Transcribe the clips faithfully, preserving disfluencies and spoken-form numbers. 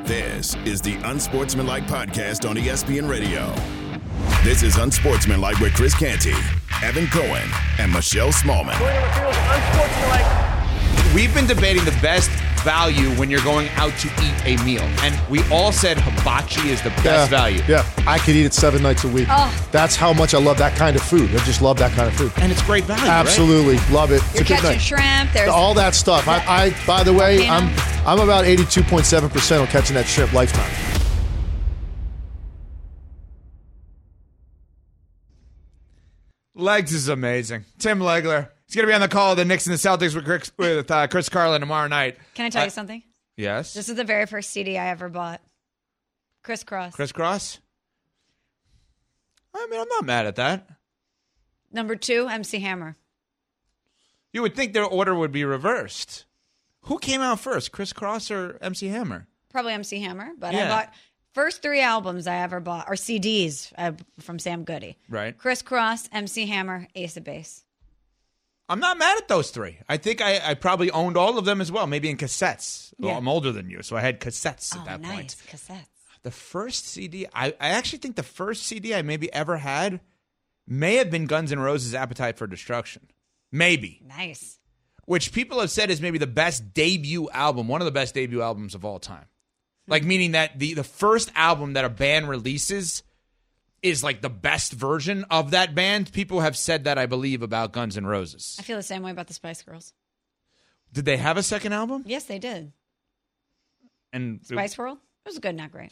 This is the Unsportsmanlike Podcast on E S P N Radio. This is Unsportsmanlike with Chris Canty, Evan Cohen, and Michelle Smallman. We've been debating the best value when you're going out to eat a meal, and we all said hibachi is the best yeah, value. Yeah, I could eat it seven nights a week. Oh. That's how much I love that kind of food. I just love that kind of food. And it's great value, Absolutely. Right? Love it. You're it's a good catching night. shrimp. There's all that stuff. I, I by the way, I'm I'm about eighty-two point seven percent on catching that shrimp lifetime. Legs is amazing. Tim Legler. He's going to be on the call of the Knicks and the Celtics with Chris, with, uh, Chris Carlin tomorrow night. Can I tell uh, you something? Yes. This is the very first C D I ever bought. Criss Cross. Criss Cross? I mean, I'm not mad at that. Number two, M C Hammer. You would think their order would be reversed. Who came out first, Criss Cross or M C Hammer? Probably M C Hammer, but Yeah. I bought first three albums I ever bought, or C Ds uh, from Sam Goody. Right. Criss Cross, M C Hammer, Ace of Base. I'm not mad at those three. I think I, I probably owned all of them as well, maybe in cassettes. Well, Yeah. I'm older than you, so I had cassettes at Oh, that nice. point. Cassettes. The first C D, I, I actually think the first C D I maybe ever had may have been Guns N' Roses' Appetite for Destruction. Maybe. Nice. Which people have said is maybe the best debut album, one of the best debut albums of all time. Like, meaning that the, the first album that a band releases is like the best version of that band. People have said that, I believe, about Guns N' Roses. I feel the same way about the Spice Girls. Did they have a second album? Yes, they did. And Spice World? It was good, not great.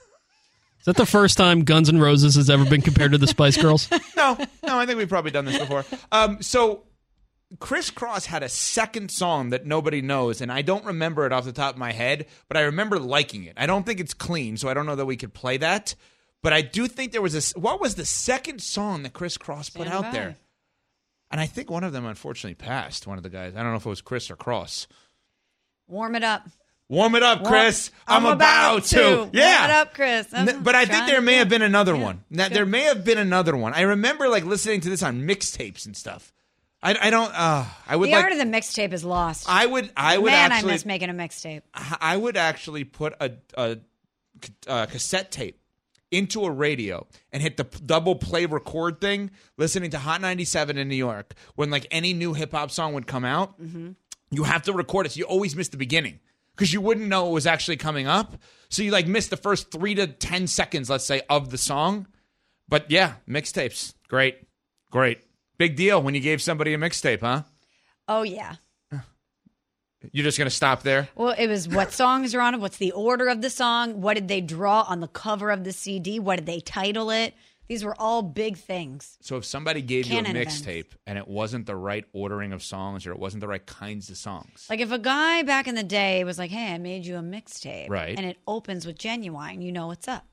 Is that the first time Guns N' Roses has ever been compared to the Spice Girls? No, no, I think we've probably done this before. Um, so Criss Cross had a second song that nobody knows, and I don't remember it off the top of my head, but I remember liking it. I don't think it's clean, so I don't know that we could play that. But I do think there was a... What was the second song that Criss Cross put Stand out by. there? And I think one of them unfortunately passed, one of the guys. I don't know if it was Chris or Cross. Warm it up. Warm it up, Chris. I'm I'm, about, about to. to. Yeah. Warm it up, Chris. I'm N- but I think trying there to may do- have been another Yeah. one. Now, Good. there may have been another one. I remember like listening to this on mixtapes and stuff. I, I don't. Uh, I would The like. art of the mixtape is lost. I would. I would Man, actually. I miss making a mixtape. I would actually put a, a, a cassette tape into a radio and hit the p- double play record thing, listening to Hot ninety-seven in New York. When like any new hip hop song would come out, Mm-hmm. you have to record it. So you always miss the beginning because you wouldn't know it was actually coming up. So you like miss the first three to ten seconds, let's say, of the song. But yeah, mixtapes, great, great, big deal when you gave somebody a mixtape, huh? Oh, yeah. You're just gonna stop there? Well, it was what songs are on it, what's the order of the song, what did they draw on the cover of the C D, what did they title it? These were all big things. So if somebody gave Canon you a events. mixtape and it wasn't the right ordering of songs or it wasn't the right kinds of songs, Like if a guy back in the day was like, hey, I made you a mixtape. Right. And it opens with Genuine, you know what's up.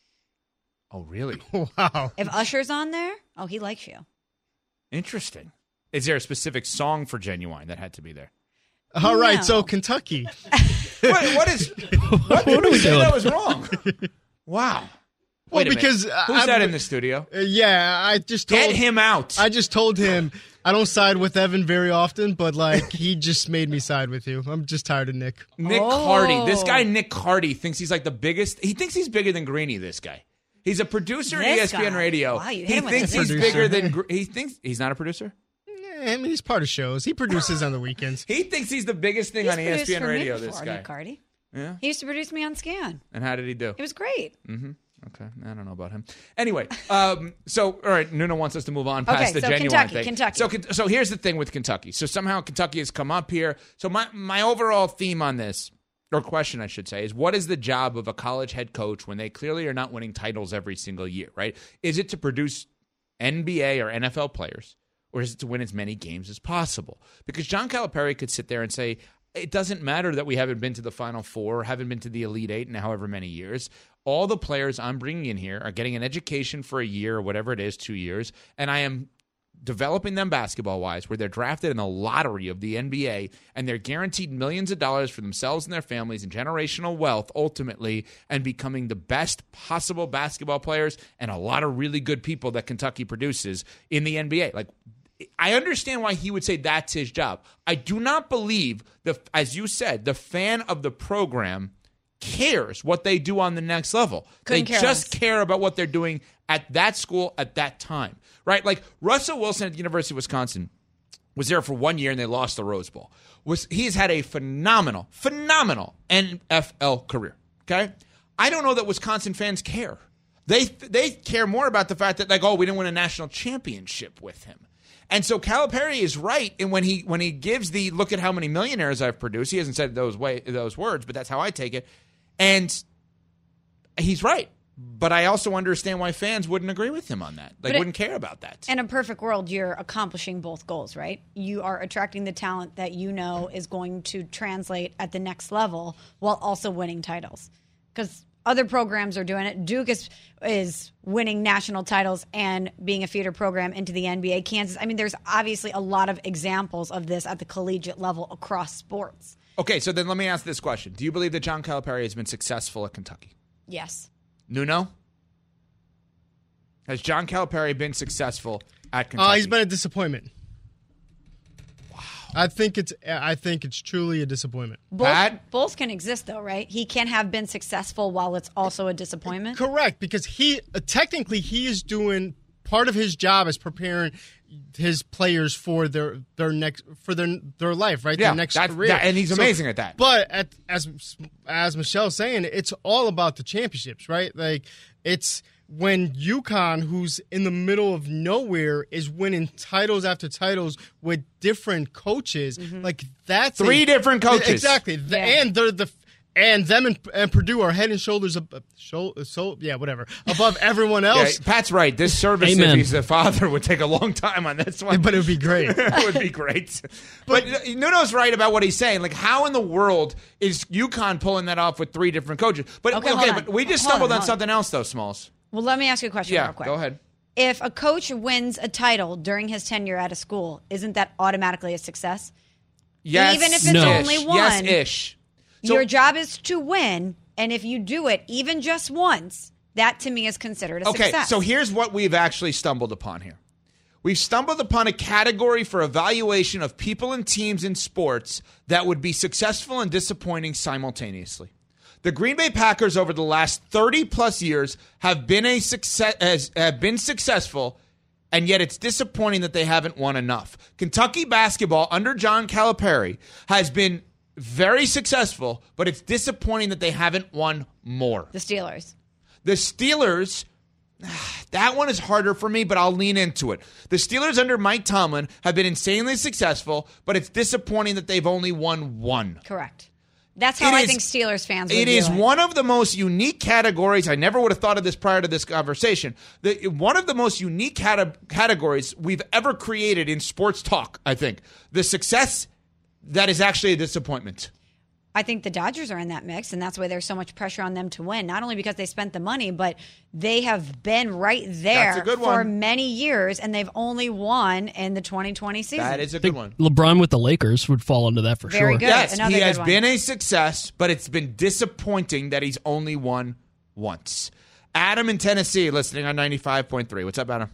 oh really? Wow. If Usher's on there, oh, he likes you. Interesting. Is there a specific song for Genuine that had to be there? All right, No. so Kentucky. What, what is? What did are we we say doing? that was wrong? Wow. Well, Wait a minute. because, uh, who's I'm- that in the studio? Uh, yeah, I just told Get him out. I just told him I don't side with Evan very often, but like he just made me side with you. I'm just tired of Nick. Nick Oh. Cardy. This guy Nick Cardy thinks he's like the biggest. He thinks he's bigger than Greeny. This guy. He's a producer at This E S P N guy. Radio. Wow, you hit he him with thinks the he's big bigger one. than. Gr- He thinks he's not a producer. Yeah, I mean, he's part of shows. He produces on the weekends. He thinks he's the biggest thing He's on E S P N produced for me Radio. This before, guy. Nick Cardy. Yeah. He used to produce me on Scan. And how did he do? It was great. Okay, I don't know about him. Anyway, um, so all right, Nuno wants us to move on past Okay, the so Genuine Kentucky, thing. Kentucky. So, Ken- so here's the thing with Kentucky. So somehow Kentucky has come up here. So my my overall theme on this, or question I should say, is what is the job of a college head coach when they clearly are not winning titles every single year? Right? Is it to produce N B A or N F L players, or is it to win as many games as possible? Because John Calipari could sit there and say, it doesn't matter that we haven't been to the Final Four or haven't been to the Elite Eight in however many years. All the players I'm bringing in here are getting an education for a year or whatever it is, two years, and I am developing them basketball-wise where they're drafted in the lottery of the N B A and they're guaranteed millions of dollars for themselves and their families and generational wealth ultimately and becoming the best possible basketball players and a lot of really good people that Kentucky produces in the N B A. Like, I understand why he would say that's his job. I do not believe, the, as you said, the fan of the program cares what they do on the next level. Couldn't they care just less. care about what they're doing at that school at that time, right? Like Russell Wilson at the University of Wisconsin was there for one year and they lost the Rose Bowl. Was He's had a phenomenal, phenomenal N F L career, okay? I don't know that Wisconsin fans care. They they care more about the fact that, like, oh, we didn't win a national championship with him. And so Calipari is right, and when he when he gives the look at how many millionaires I've produced, he hasn't said those way those words, but that's how I take it. And he's right. But I also understand why fans wouldn't agree with him on that. They But it- wouldn't care about that. In a perfect world, you're accomplishing both goals, right? You are attracting the talent that you know is going to translate at the next level while also winning titles. Because other programs are doing it. Duke is is winning national titles and being a feeder program into the N B A. Kansas, I mean, there's obviously a lot of examples of this at the collegiate level across sports. Okay, so then let me ask this question. Do you believe that John Calipari has been successful at Kentucky? Yes. Nuno? Has John Calipari been successful at Kentucky? Uh, he's been a disappointment. Wow. I think it's I think it's truly a disappointment. Both, Pat? both can exist, though, right? He can have been successful while it's also a disappointment. Correct, because he uh, technically he is doing part of his job is preparing his players for their their next for their their life, right? Yeah, their next that's- career, that- and he's So- amazing at that. But at, as as Michelle's saying, it's all about the championships, right? Like it's when UConn, who's in the middle of nowhere, is winning titles after titles with different coaches. Like that's Three a- different coaches. exactly, The- Yeah. and they're the. And them and, and Purdue are head and shoulders above, so, so yeah, whatever, above everyone Yeah, else. Pat's right. This service, if Amen. he's the father, would take a long time on this one. But it would be great. It would be great. But, Nuno's right about what he's saying. Like, how in the world is UConn pulling that off with three different coaches? But Okay, okay, hold on. but we just Hold stumbled on, on hold on. something else, though, Smalls. Well, let me ask you a question Yeah, real quick. go ahead. If a coach wins a title during his tenure at a school, isn't that automatically a success? Yes, Even if it's No. only one. Yes, ish. So- Your job is to win, and if you do it even just once, that to me is considered a Okay, success. so here's what we've actually stumbled upon here. We've stumbled upon a category for evaluation of people and teams in sports that would be successful and disappointing simultaneously. The Green Bay Packers over the last thirty plus years have been a success has, have been successful, and yet it's disappointing that they haven't won enough. Kentucky basketball under John Calipari has been very successful, but it's disappointing that they haven't won more. the Steelers. The Steelers, that one is harder for me, but I'll lean into it. The Steelers under Mike Tomlin have been insanely successful, but it's disappointing that they've only won one. Correct. That's how It I is- think Steelers fans would It view is it. one of the most unique categories. I never would have thought of this prior to this conversation. The, one of the most unique cate- categories we've ever created in sports talk, I think. The success that is actually a disappointment. I think the Dodgers are in that mix, and that's why there's so much pressure on them to win. Not only because they spent the money, but they have been right there That's a good for one. many years, and they've only won in the twenty twenty season. That is a I good think one. LeBron with the Lakers would fall into that for Very sure. good. Yes, Another he good has one. been a success, but it's been disappointing that he's only won once. Adam in Tennessee, listening on ninety-five point three. What's up, Adam?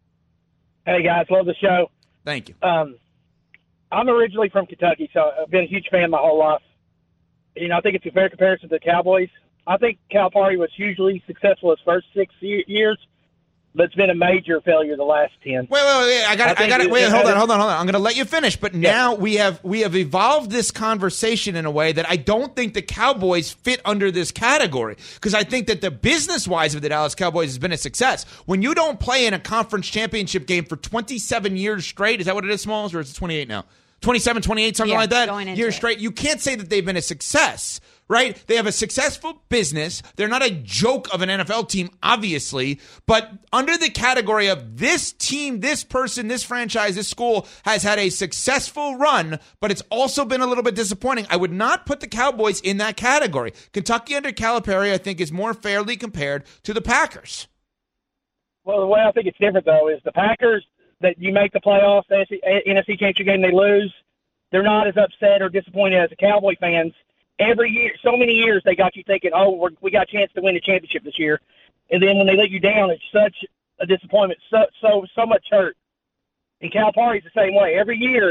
Hey, guys. Love the show. Thank you. Um, I'm originally from Kentucky, so I've been a huge fan my whole life. You know, I think it's a fair comparison to the Cowboys. I think Calipari was hugely successful his first six ye- years, but it's been a major failure the last ten. Wait, wait, wait! I got, I I, think got it. it- Wait, it hold had on, a- hold on, hold on. I'm going to let you finish, but now we have we have evolved this conversation in a way that I don't think the Cowboys fit under this category, because I think that the business wise of the Dallas Cowboys has been a success. When you don't play in a conference championship game for twenty-seven years straight, is that what it is, Smalls, or is it twenty-eight now? twenty-seven, twenty-eight, something Yeah, like that. going into Years it. straight. You can't say that they've been a success. Right? They have a successful business. They're not a joke of an N F L team, obviously, but under the category of this team, this person, this franchise, this school has had a successful run, but it's also been a little bit disappointing. I would not put the Cowboys in that category. Kentucky under Calipari, I think, is more fairly compared to the Packers. Well, the way I think it's different, though, is the Packers, that you make the playoffs, the N F C Championship game, they lose. They're not as upset or disappointed as the Cowboy fans. Every year, so many years, they got you thinking, oh, we're, we got a chance to win the championship this year. And then when they let you down, it's such a disappointment, so so so much hurt. And Calipari's the same way. Every year,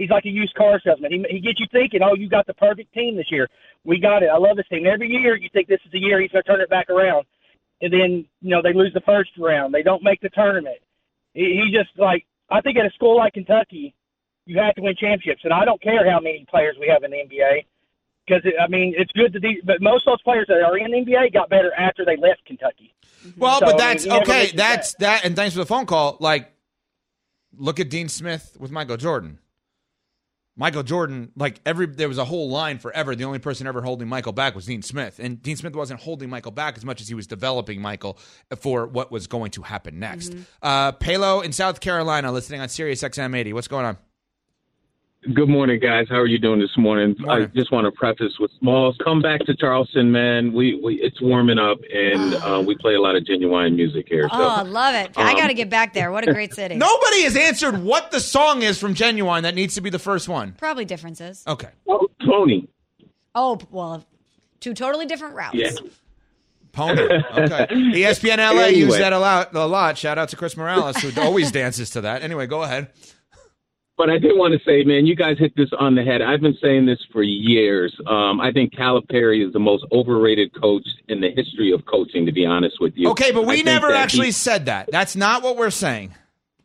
he's like a used car salesman. He, he gets you thinking, oh, you got the perfect team this year. We got it. I love this team. Every year you think this is the year he's going to turn it back around. And then, you know, they lose the first round. They don't make the tournament. He, he just, like, I think at a school like Kentucky, you have to win championships. And I don't care how many players we have in the N B A because, I mean, it's good to do. But most of those players that are in the N B A got better after they left Kentucky. Well, so, but that's, I mean, okay, that's that. that. And thanks for the phone call. Like, look at Dean Smith with Michael Jordan. Michael Jordan, like every there was a whole line forever. The only person ever holding Michael back was Dean Smith. And Dean Smith wasn't holding Michael back as much as he was developing Michael for what was going to happen next. Mm-hmm. Uh, Palo in South Carolina, listening on Sirius X M eighty. What's going on? Good morning, guys. How are you doing this morning? morning. I just want to preface with Smalls. Come back to Charleston, man. We, we it's warming up, and uh, we play a lot of genuine music here. So. Oh, I love it. I um, got to get back there. What a great city. Nobody has answered what the song is from Genuine that needs to be the first one. Probably differences. Okay. Oh, Tony. Oh, well, two totally different routes. Yeah. Pony. Okay. E S P N L A anyway. Used that a lot, a lot. Shout out to Chris Morales, who always dances to that. Anyway, go ahead. But I did want to say, man, you guys hit this on the head. I've been saying this for years. Um, I think Calipari is the most overrated coach in the history of coaching, to be honest with you. Okay, but we I never actually he, said that. That's not what we're saying.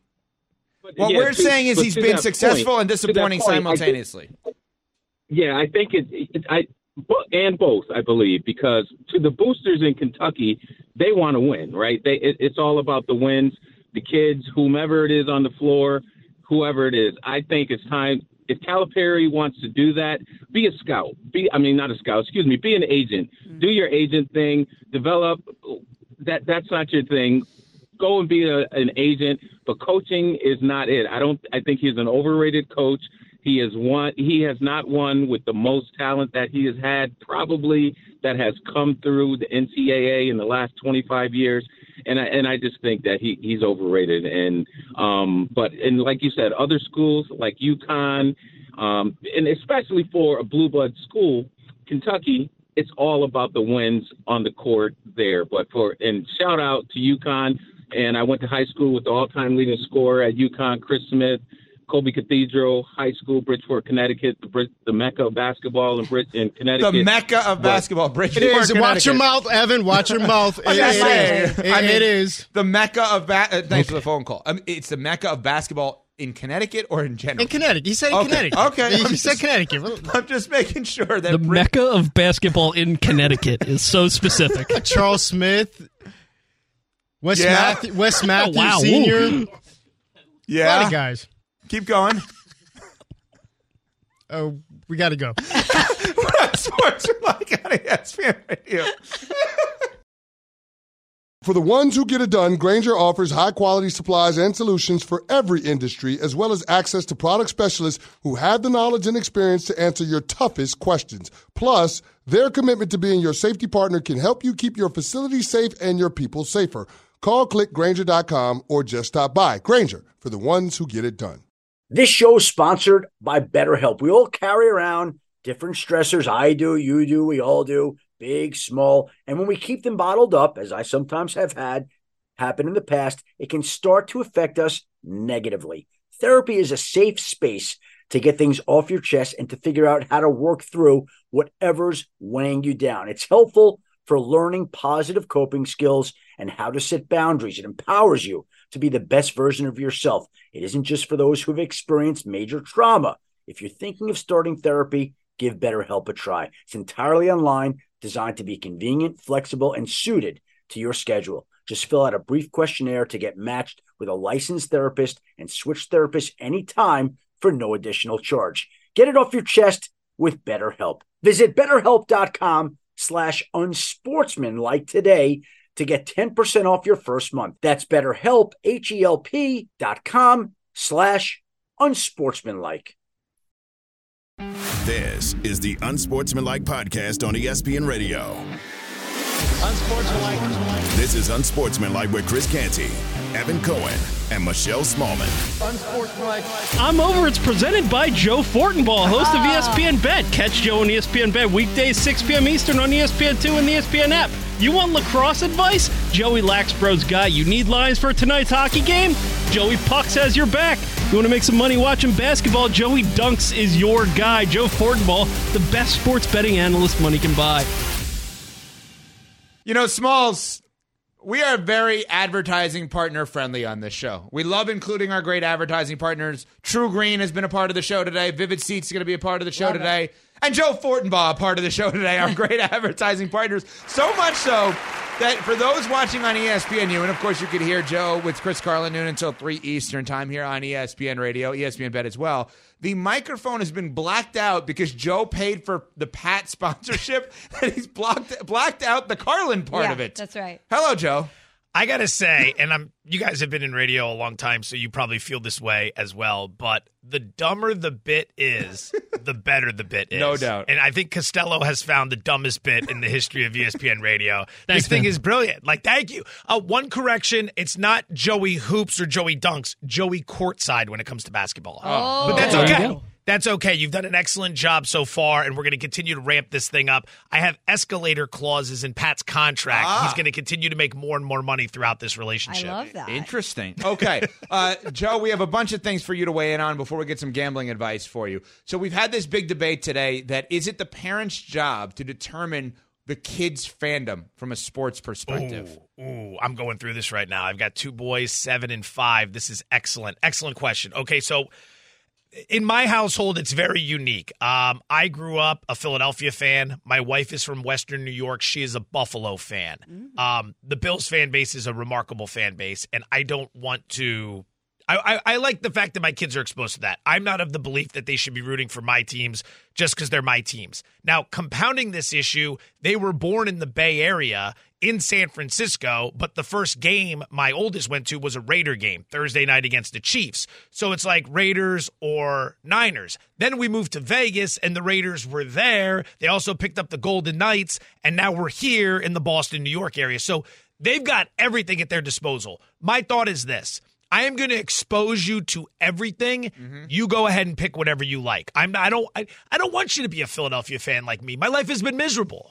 But, what yeah, we're to, saying is he's been successful point, and disappointing point, simultaneously. I think, yeah, I think it, it I and both, I believe, because to the boosters in Kentucky, they want to win, right? They it, it's all about the wins, the kids, whomever it is on the floor. Whoever it is, I think it's time. If Calipari wants to do that, be a scout. Be, I mean, not a scout. Excuse me. Be an agent. Mm-hmm. Do your agent thing. Develop. That that's not your thing. Go and be a, an agent. But coaching is not it. I don't. I think he's an overrated coach. He has won. He has not won with the most talent that he has had, probably that has come through the N C double A in the last twenty-five years. And I, and I just think that he, he's overrated. And um, but and like you said, other schools like UConn, um, and especially for a blue blood school, Kentucky, it's all about the wins on the court there. But for and shout out to UConn. And I went to high school with the all-time leading scorer at UConn, Chris Smith. Colby Cathedral High School, Bridgeport, Connecticut, the, Brit- the Mecca of basketball in, Brit- in Connecticut. The Mecca of basketball, Bridgeport, it is. Connecticut. Watch your mouth, Evan. Watch your mouth. It, it, it, it, I mean, it is. The Mecca of ba- uh, thanks okay. for the phone call. I mean, it's the Mecca of basketball in Connecticut or in general? In Connecticut. He said in okay. Connecticut. Okay. He I'm said just, Connecticut. I'm just making sure that the Brit- Mecca of basketball in Connecticut is so specific. Charles Smith, Wes, yeah. Matthew, Wes Matthews oh, wow. Senior. Ooh. Yeah. A lot of guys. Keep going. Oh, we got to go. Sports like on E S P N Radio. For the ones who get it done, Grainger offers high-quality supplies and solutions for every industry, as well as access to product specialists who have the knowledge and experience to answer your toughest questions. Plus, their commitment to being your safety partner can help you keep your facility safe and your people safer. Call click Grainger dot com or just stop by. Grainger, for the ones who get it done. This show is sponsored by BetterHelp. We all carry around different stressors. I do, you do, we all do, big, small. And when we keep them bottled up, as I sometimes have had happen in the past, it can start to affect us negatively. Therapy is a safe space to get things off your chest and to figure out how to work through whatever's weighing you down. It's helpful for learning positive coping skills and how to set boundaries. It empowers you to be the best version of yourself. It isn't just for those who have experienced major trauma. If you're thinking of starting therapy, give BetterHelp a try. It's entirely online, designed to be convenient, flexible, and suited to your schedule. Just fill out a brief questionnaire to get matched with a licensed therapist and switch therapists anytime for no additional charge. Get it off your chest with BetterHelp. Visit BetterHelp.com slash unsportsmanlike today to get ten percent off your first month. That's BetterHelp, H-E-L-P dot com slash unsportsmanlike. This is the Unsportsmanlike Podcast on E S P N Radio. Unsportsmanlike. This is Unsportsmanlike with Chris Canty, Evan Cohen, and Michelle Smallman. Unsportsmanlike. I'm over. It's presented by Joe Fortenbaugh, host of E S P N Bet. Catch Joe on E S P N Bet weekdays, six p.m. Eastern on E S P N two and the E S P N app. You want lacrosse advice? Joey Laxbro's got you. Need lines for tonight's hockey game? Joey Pucks has your back. You want to make some money watching basketball? Joey Dunks is your guy. Joe Fortenbaugh, the best sports betting analyst money can buy. You know, Smalls, we are very advertising partner friendly on this show. We love including our great advertising partners. True Green has been a part of the show today. Vivid Seats is going to be a part of the show love today. It. And Joe Fortenbaugh, a part of the show today, our great advertising partners. So much so that for those watching on E S P N U, and of course you could hear Joe with Chris Carlin noon until three Eastern time here on E S P N Radio, E S P N Bet as well, the microphone has been blacked out because Joe paid for the Pat sponsorship, and he's blocked, blacked out the Carlin part yeah, of it. That's right. Hello, Joe. I got to say, and I'm you guys have been in radio a long time, so you probably feel this way as well, but the dumber the bit is, the better the bit is. No doubt. And I think Costello has found the dumbest bit in the history of E S P N Radio. Thanks, this thing man. is brilliant. Like, thank you. Uh, one correction, it's not Joey Hoops or Joey Dunks, Joey Courtside when it comes to basketball. Oh. But that's There you okay. go. That's okay. You've done an excellent job so far, and we're going to continue to ramp this thing up. I have escalator clauses in Pat's contract. Ah. He's going to continue to make more and more money throughout this relationship. I love that. Interesting. Okay. Uh, Joe, we have a bunch of things for you to weigh in on before we get some gambling advice for you. So we've had this big debate today that is it the parents' job to determine the kids' fandom from a sports perspective? Ooh, ooh, I'm going through this right now. I've got two boys, seven and five. This is excellent. Excellent question. Okay, so in my household, it's very unique. Um, I grew up a Philadelphia fan. My wife is from Western New York. She is a Buffalo fan. Mm. Um, the Bills fan base is a remarkable fan base, and I don't want to I, I, I like the fact that my kids are exposed to that. I'm not of the belief that they should be rooting for my teams just because they're my teams. Now, compounding this issue, they were born in the Bay Area in San Francisco, but the first game my oldest went to was a Raider game Thursday night against the Chiefs. So it's like Raiders or Niners. Then we moved to Vegas, and the Raiders were there. They also picked up the Golden Knights, and now we're here in the Boston, New York area. So they've got everything at their disposal. My thought is this. I am going to expose you to everything. Mm-hmm. You go ahead and pick whatever you like. I'm not, I don't I, I don't want you to be a Philadelphia fan like me. My life has been miserable.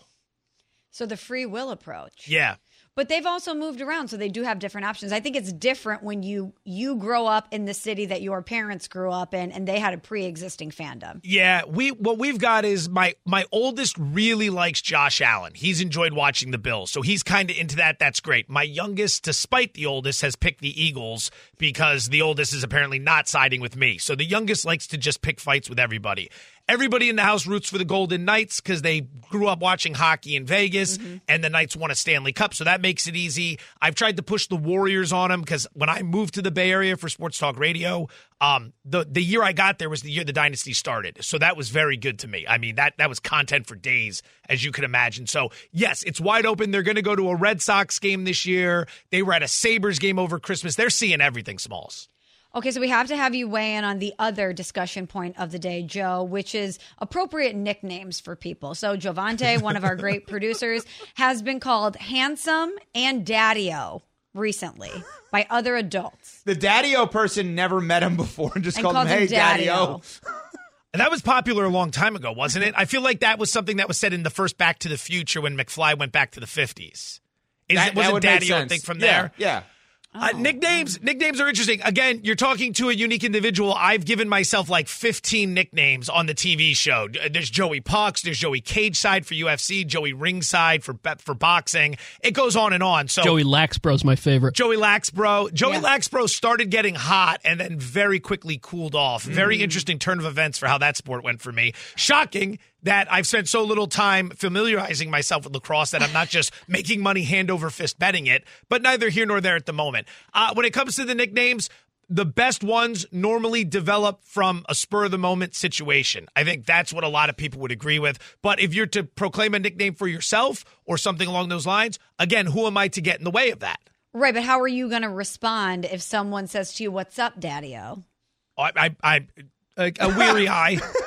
So the free will approach. Yeah. But they've also moved around, so they do have different options. I think it's different when you you grow up in the city that your parents grew up in, and they had a pre-existing fandom. Yeah, we what we've got is my my oldest really likes Josh Allen. He's enjoyed watching the Bills, so he's kind of into that. That's great. My youngest, despite the oldest, has picked the Eagles because the oldest is apparently not siding with me. So the youngest likes to just pick fights with everybody. Everybody in the house roots for the Golden Knights because they grew up watching hockey in Vegas, mm-hmm. and the Knights won a Stanley Cup, so that makes it easy. I've tried to push the Warriors on them because when I moved to the Bay Area for Sports Talk Radio, um, the the year I got there was the year the dynasty started, so that was very good to me. I mean, that that was content for days, as you can imagine. So, yes, it's wide open. They're going to go to a Red Sox game this year. They were at a Sabres game over Christmas. They're seeing everything, Smalls. Okay, so we have to have you weigh in on the other discussion point of the day, Joe, which is appropriate nicknames for people. So Jovante, one of our great producers, has been called handsome and daddy-o recently by other adults. The daddy-o person never met him before and just and called, called him, hey, daddy-o. And that was popular a long time ago, wasn't it? I feel like that was something that was said in the first Back to the Future when McFly went back to the fifties. Is That- it, was that it would make daddy-o sense. thing from Yeah, there? Yeah. Uh, nicknames nicknames are interesting. Again, you're talking to a unique individual. I've given myself like fifteen nicknames on the T V show. There's Joey Pucks, there's Joey Cage Side for U F C, Joey Ringside for for boxing. It goes on and on. So Joey Laxbro's my favorite. Joey Laxbro. Joey Yeah. Laxbro started getting hot and then very quickly cooled off. Very mm. interesting turn of events for how that sport went for me. Shocking that I've spent so little time familiarizing myself with lacrosse that I'm not just making money hand over fist betting it, but neither here nor there at the moment. Uh, when it comes to the nicknames, the best ones normally develop from a spur-of-the-moment situation. I think that's what a lot of people would agree with. But if you're to proclaim a nickname for yourself or something along those lines, again, who am I to get in the way of that? Right, but how are you going to respond if someone says to you, what's up, daddy-o? I, I, I a, a weary eye.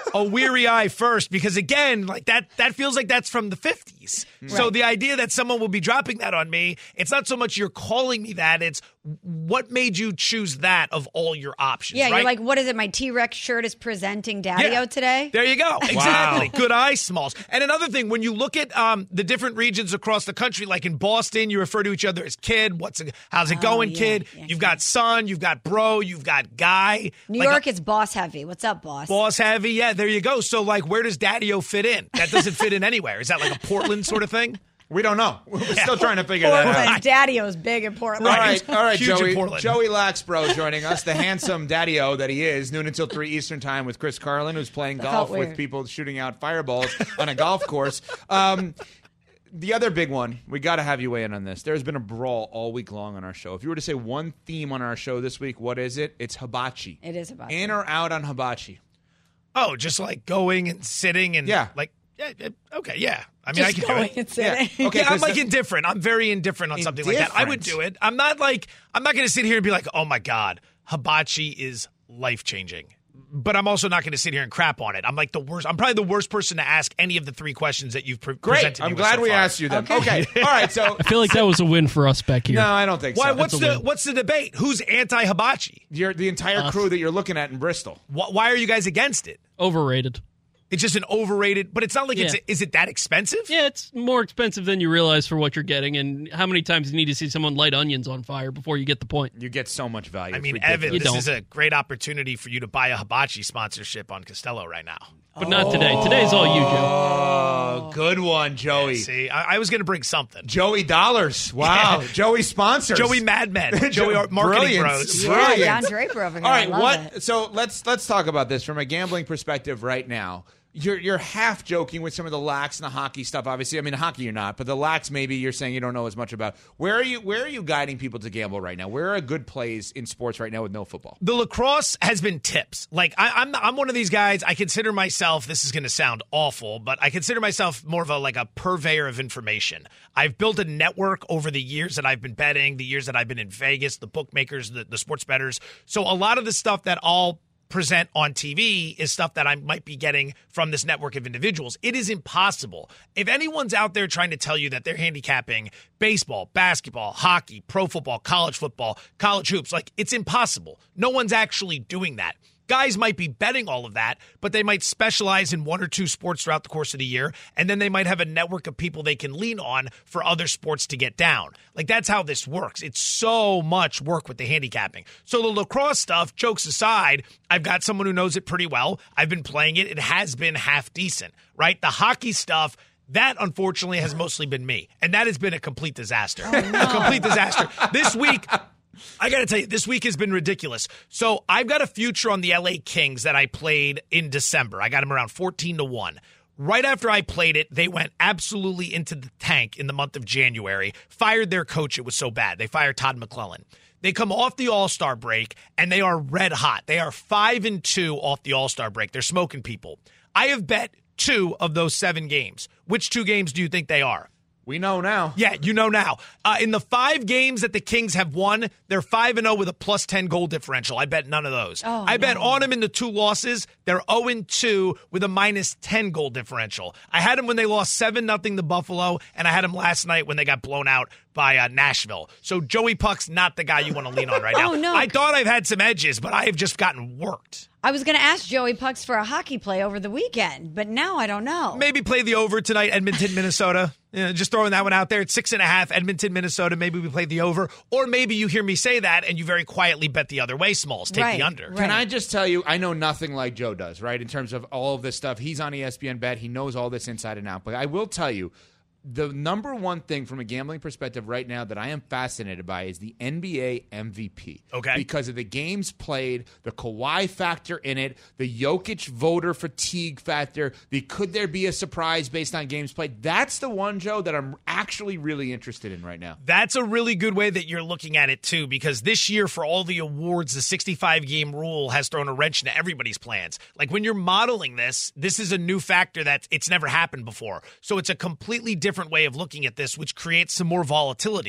a weary eye first because, again, like that that feels like that's from the fifties. Right. So the idea that someone will be dropping that on me, it's not so much you're calling me that, it's what made you choose that of all your options, Yeah, right? you're like, what is it? My T-Rex shirt is presenting Daddy-O Yeah. today? There you go. Exactly. Good eye, Smalls. And another thing, when you look at um, the different regions across the country, like in Boston, you refer to each other as kid. What's it, how's it Oh, going, yeah, kid? yeah, You've got son, you've got bro, you've got guy. New Like York a- is boss heavy. What's up, boss? Boss heavy, yeah, there you go. So, like, where does Daddy-O fit in? That doesn't fit in anywhere. Is that like a Portland sort of thing? We don't know. We're still trying to figure that Portland. out. Daddy-O's big in Portland. All right, all right, Huge in Joey. Portland. Joey Laxbro joining us, the handsome Daddy-O that he is, noon until three Eastern time with Chris Carlin, who's playing That golf felt with weird. people shooting out fireballs on a golf course. Um, the other big one, we got to have you weigh in on this. There's been a brawl all week long on our show. If you were to say one theme on our show this week, what is it? It's hibachi. It is hibachi. In or out on hibachi? Oh, just like going and sitting and Yeah. like, yeah, yeah, okay, yeah. I mean, I Just can do going it. and sitting. Yeah. Okay, yeah, I'm 'cause like the- indifferent. I'm very indifferent on something like that. I would Indifferent. do it. I'm not like I'm not going to sit here and be like, "Oh my god, hibachi is life-changing." But I'm also not going to sit here and crap on it. I'm like the worst. I'm probably the worst person to ask any of the three questions that you've pre- Great. presented. me I'm with glad so we far. asked you them. Okay. All right. So I feel like that was a win for us back here. no, I don't think Why? so. What's That's a the win. What's the debate? Who's anti-hibachi? You're, the entire crew that you're looking at in Bristol. Why, why are you guys against it? Overrated. It's just an overrated. But it's not like it's. Yeah. Is it that expensive? Yeah, it's more expensive than you realize for what you're getting. And how many times do you need to see someone light onions on fire before you get the point? You get so much value. I It's mean, ridiculous. Evan, You this don't. is a great opportunity for you to buy a hibachi sponsorship on Costello right now. But not today. Today's all you, Joe. Oh, good one, Joey. See, I, I was going to bring something. Joey Dollars. Wow. Joey sponsors. Joey Madmen. Joey Art Marketing Brilliant. Bros. Yeah, Brilliant. John Draper over here. All I right, love what? it. So let's let's talk about this from a gambling perspective right now. You're you're half joking with some of the lax and the hockey stuff. Obviously, I mean hockey you're not, but the lax maybe you're saying you don't know as much about. Where are you? Where are you guiding people to gamble right now? Where are good plays in sports right now with no football? The lacrosse has been tips. Like I, I'm, I'm one of these guys. I consider myself. This is going to sound awful, but I consider myself more of a like a purveyor of information. I've built a network over the years that I've been betting, the years that I've been in Vegas, the bookmakers, the, the sports bettors. So a lot of the stuff that I'll present on T V is stuff that I might be getting from this network of individuals. It is impossible. If anyone's out there trying to tell you that they're handicapping baseball, basketball, hockey, pro football, college football, college hoops, like it's impossible. No one's actually doing that. Guys might be betting all of that, but they might specialize in one or two sports throughout the course of the year, and then they might have a network of people they can lean on for other sports to get down. Like, that's how this works. It's so much work with the handicapping. So the lacrosse stuff, jokes aside, I've got someone who knows it pretty well. I've been playing it. It has been half decent, right? The hockey stuff, that, unfortunately, has mostly been me, and that has been a complete disaster. Oh, no. A complete disaster. This week, I got to tell you, this week has been ridiculous. So I've got a future on the L A Kings that I played in December. I got them around fourteen to one. Right after I played it, they went absolutely into the tank in the month of January, fired their coach. It was so bad. They fired Todd McClellan. They come off the All-Star break, and they are red hot. They are five and two off the All-Star break. They're smoking people. I have bet two of those seven games. Which two games do you think they are? We know now. Yeah, you know now. Uh, in the five games that the Kings have won, they're five and oh with a plus ten goal differential. I bet none of those. Oh, I bet no. on them in the two losses, they're oh and two with a minus ten goal differential. I had them when they lost seven nothing to Buffalo, and I had them last night when they got blown out by uh, Nashville. So Joey Puck's not the guy you want to lean on right now. Oh, no. I thought I've had some edges, but I have just gotten worked. I was going to ask Joey Pucks for a hockey play over the weekend, but now I don't know. Maybe play the over tonight, Edmonton, Minnesota. Yeah, just throwing that one out there. It's six and a half, Edmonton, Minnesota. Maybe we play the over. Or maybe you hear me say that and you very quietly bet the other way, Smalls. Take Right, the under. right. Can I just tell you, I know nothing like Joe does, right? In terms of all of this stuff. He's on E S P N Bet. He knows all this inside and out. But I will tell you, the number one thing from a gambling perspective right now that I am fascinated by is the N B A M V P. Okay. Because of the games played, the Kawhi factor in it, the Jokic voter fatigue factor, the could there be a surprise based on games played. That's the one, Joe, that I'm actually really interested in right now. That's a really good way that you're looking at it, too, because this year, for all the awards, the sixty-five game rule has thrown a wrench into everybody's plans. Like, when you're modeling this, this is a new factor that it's never happened before. So it's a completely different way of looking at this, which creates some more volatility.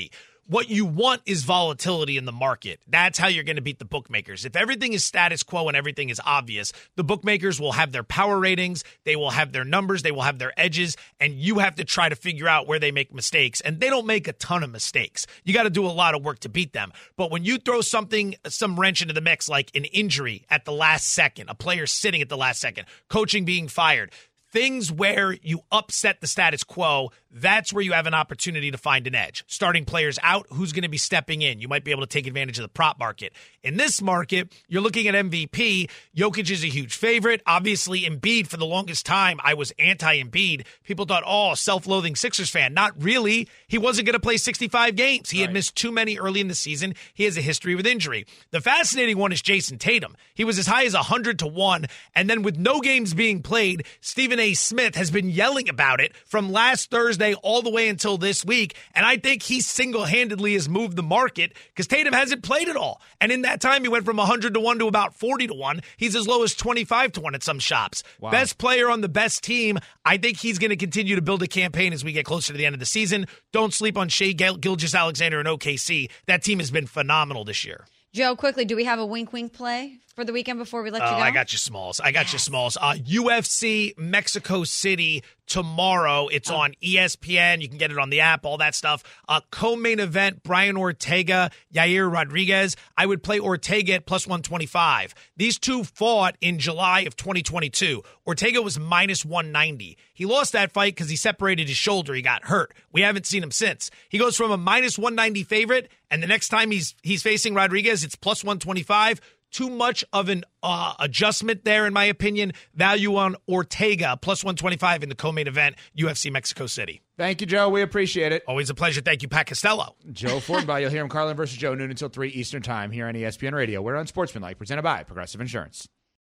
what you want is volatility in the market. That's how you're going to beat the bookmakers. If everything is status quo and everything is obvious, the bookmakers will have their power ratings, they will have their numbers, they will have their edges, and you have to try to figure out where they make mistakes. And they don't make a ton of mistakes. You got to do a lot of work to beat them. But when you throw something, some wrench into the mix, like an injury at the last second, a player sitting at the last second, coaching being fired, things where you upset the status quo, that's where you have an opportunity to find an edge. Starting players out, who's going to be stepping in? You might be able to take advantage of the prop market. In this market, you're looking at M V P. Jokic is a huge favorite. Obviously, Embiid, for the longest time, I was anti-Embiid. People thought, oh, self-loathing Sixers fan. Not really. He wasn't going to play sixty-five games. He right. had missed too many early in the season. He has a history with injury. The fascinating one is Jason Tatum. He was as high as one hundred to one, and then with no games being played, Stephen A. Smith has been yelling about it from last Thursday all the way until this week, and I think he single-handedly has moved the market because Tatum hasn't played at all. And in that time, he went from one hundred to one to about forty to one. He's as low as twenty-five to one at some shops. Wow. Best player on the best team. I think he's going to continue to build a campaign as we get closer to the end of the season. Don't sleep on Shai Gilgeous-Alexander in O K C. That team has been phenomenal this year. Joe, quickly, do we have a wink-wink play for the weekend before we let oh, you go? I got you, Smalls. I got yes. you, Smalls. Uh, U F C Mexico City tomorrow. It's oh. on E S P N. You can get it on the app, all that stuff. Uh, co-main event, Brian Ortega, Yair Rodriguez. I would play Ortega at plus one twenty-five. These two fought in July of twenty twenty-two. Ortega was minus one ninety. He lost that fight because he separated his shoulder. He got hurt. We haven't seen him since. He goes from a minus one ninety favorite, and the next time he's he's facing Rodriguez, it's plus one twenty-five. Too much of an uh, adjustment there, in my opinion. Value on Ortega, plus one twenty-five in the co-main event, U F C Mexico City. Thank you, Joe. We appreciate it. Always a pleasure. Thank you, Pat Costello. Joe Fortenbaugh. You'll hear him, Carlin versus Joe, noon until three Eastern Time here on E S P N Radio. We're on Sportsmanlike, presented by Progressive Insurance.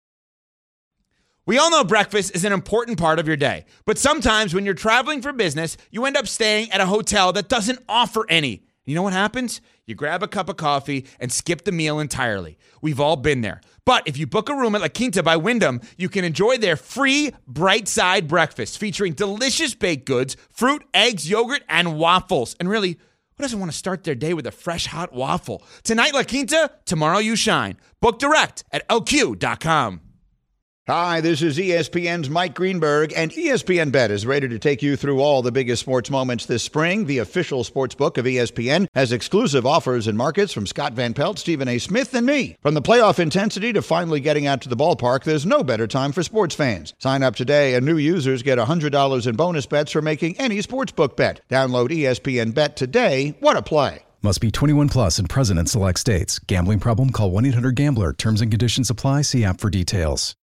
We all know breakfast is an important part of your day, but sometimes when you're traveling for business, you end up staying at a hotel that doesn't offer any. You know what happens? You grab a cup of coffee and skip the meal entirely. We've all been there. But if you book a room at La Quinta by Wyndham, you can enjoy their free Bright Side breakfast featuring delicious baked goods, fruit, eggs, yogurt, and waffles. And really, who doesn't want to start their day with a fresh, hot waffle? Tonight, La Quinta, tomorrow you shine. Book direct at L Q dot com. Hi, this is E S P N's Mike Greenberg, and E S P N Bet is ready to take you through all the biggest sports moments this spring. The official sports book of E S P N has exclusive offers and markets from Scott Van Pelt, Stephen A. Smith, and me. From the playoff intensity to finally getting out to the ballpark, there's no better time for sports fans. Sign up today, and new users get one hundred dollars in bonus bets for making any sportsbook bet. Download E S P N Bet today. What a play. Must be twenty-one plus and present in select states. Gambling problem? Call one eight hundred gambler. Terms and conditions apply. See app for details.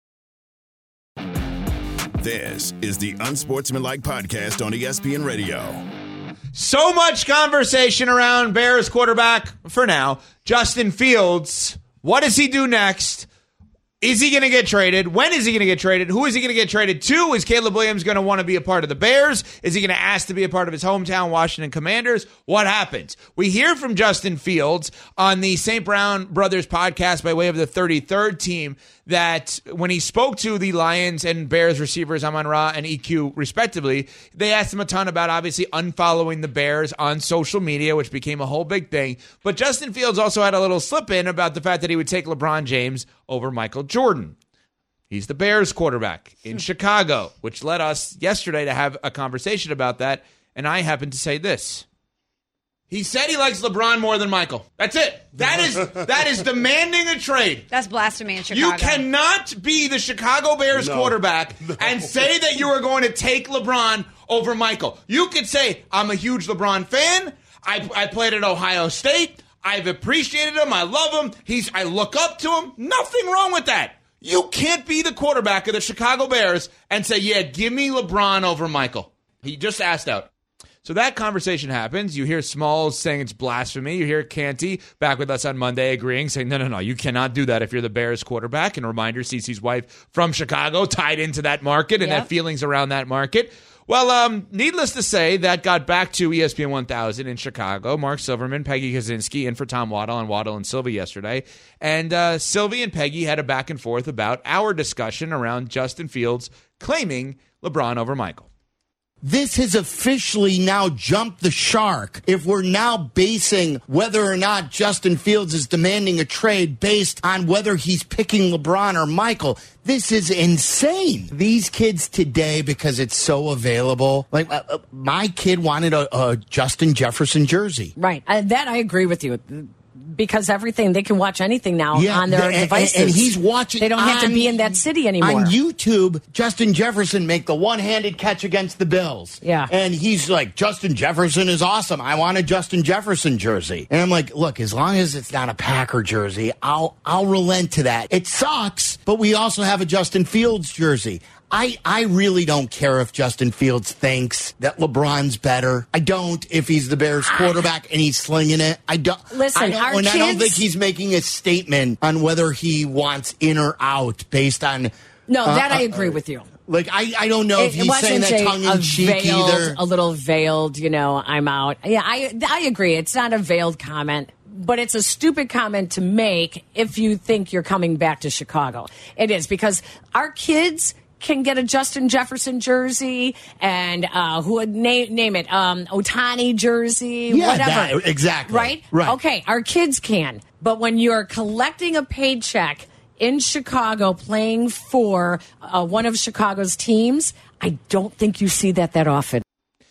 This is the Unsportsmanlike Podcast on E S P N Radio. So much conversation around Bears quarterback, for now, Justin Fields. What does he do next? Is he going to get traded? When is he going to get traded? Who is he going to get traded to? Is Caleb Williams going to want to be a part of the Bears? Is he going to ask to be a part of his hometown Washington Commanders? What happens? We hear from Justin Fields on the Saint Brown Brothers podcast by way of the thirty-third team that when he spoke to the Lions and Bears receivers Amon-Ra and E Q respectively, they asked him a ton about obviously unfollowing the Bears on social media, which became a whole big thing. But Justin Fields also had a little slip in about the fact that he would take LeBron James over Michael Jordan. He's the Bears quarterback in Chicago, which led us yesterday to have a conversation about that. And I happen to say this. He said he likes LeBron more than Michael. That's it. That is that is demanding a trade. That's blasphemy in Chicago. You cannot be the Chicago Bears no. quarterback no. and say that you are going to take LeBron over Michael. You could say, I'm a huge LeBron fan. I, I played at Ohio State. I've appreciated him. I love him. He's. I look up to him. Nothing wrong with that. You can't be the quarterback of the Chicago Bears and say, yeah, give me LeBron over Michael. He just asked out. So that conversation happens. You hear Smalls saying it's blasphemy. You hear Canty back with us on Monday agreeing, saying, no, no, no, you cannot do that if you're the Bears quarterback. And a reminder, Cece's wife from Chicago tied into that market and yep. that feelings around that market. Well, um, needless to say, that got back to E S P N one thousand in Chicago. Mark Silverman, Peggy Kaczynski in for Tom Waddle and Waddle and Sylvie yesterday. And uh, Sylvie and Peggy had a back and forth about our discussion around Justin Fields claiming LeBron over Michael. this has officially now jumped the shark. If we're now basing whether or not Justin Fields is demanding a trade based on whether he's picking LeBron or Michael, this is insane. These kids today, because it's so available, like uh, uh, my kid wanted a, a Justin Jefferson jersey. Right. Uh, that I agree with you. Because everything, they can watch anything now yeah, on their the, devices. And, and he's watching. They don't have on, to be in that city anymore. On YouTube, Justin Jefferson make the one-handed catch against the Bills. Yeah. And he's like, Justin Jefferson is awesome. I want a Justin Jefferson jersey. And I'm like, look, as long as it's not a Packer jersey, I'll I'll relent to that. It sucks, but we also have a Justin Fields jersey. I, I really don't care if Justin Fields thinks that LeBron's better. I don't if he's the Bears quarterback and he's slinging it. I don't. Listen, I don't, our and kids, I don't think he's making a statement on whether he wants in or out based on. No, uh, that I uh, agree with you. Like, I, I don't know it, if he's saying that tongue in cheek either. A little veiled, you know, I'm out. Yeah, I I agree. It's not a veiled comment. But it's a stupid comment to make if you think you're coming back to Chicago. It is, because our kids can get a Justin Jefferson jersey and uh, who would name, name it, um, Ohtani jersey, yeah, whatever. That, exactly. Right? Right. Okay, our kids can. But when you're collecting a paycheck in Chicago playing for uh, one of Chicago's teams, I don't think you see that that often.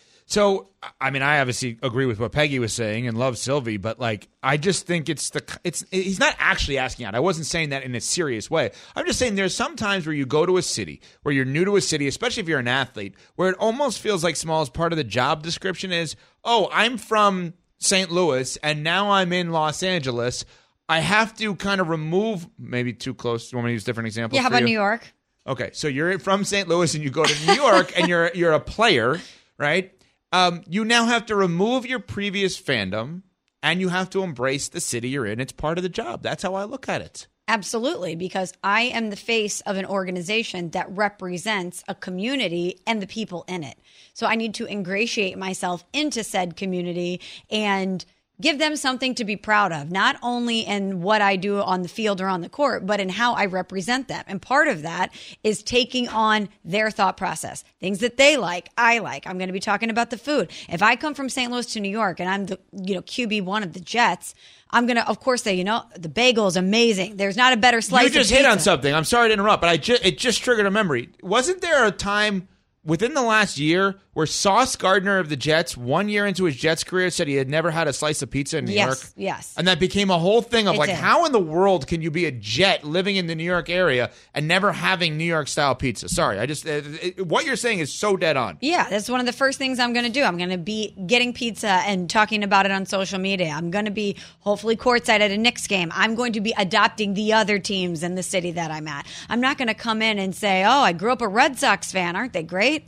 So, I mean, I obviously agree with what Peggy was saying and love Sylvie, but like, I just think it's the it's he's not actually asking out. I wasn't saying that in a serious way. I'm just saying there's some times where you go to a city, where you're new to a city, especially if you're an athlete, where it almost feels like small as part of the job description is, oh, I'm from Saint Louis and now I'm in Los Angeles. I have to kind of remove, maybe too close. You want me to use different examples? Yeah, how for about you? New York? Okay, so you're from Saint Louis and you go to New York and you're you're a player, right? Um, you now have to remove your previous fandom and you have to embrace the city you're in. It's part of the job. That's how I look at it. Absolutely, because I am the face of an organization that represents a community and the people in it. So I need to ingratiate myself into said community and give them something to be proud of, not only in what I do on the field or on the court, but in how I represent them. And part of that is taking on their thought process, things that they like, I like. I'm going to be talking about the food. If I come from Saint Louis to New York and I'm the, you know, Q B one of the Jets, I'm going to, of course, say, you know, the bagel is amazing. There's not a better slice of You just pizza. hit on something. I'm sorry to interrupt, but I ju- it just triggered a memory. Wasn't there a time within the last year where Sauce Gardner of the Jets, one year into his Jets career, said he had never had a slice of pizza in New yes, York? Yes, yes. And that became a whole thing of It like, did. how in the world can you be a Jet living in the New York area and never having New York style pizza? Sorry, I just, uh, it, what you're saying is so dead on. Yeah, that's one of the first things I'm going to do. I'm going to be getting pizza and talking about it on social media. I'm going to be hopefully courtside at a Knicks game. I'm going to be adopting the other teams in the city that I'm at. I'm not going to come in and say, oh, I grew up a Red Sox fan. Aren't they great?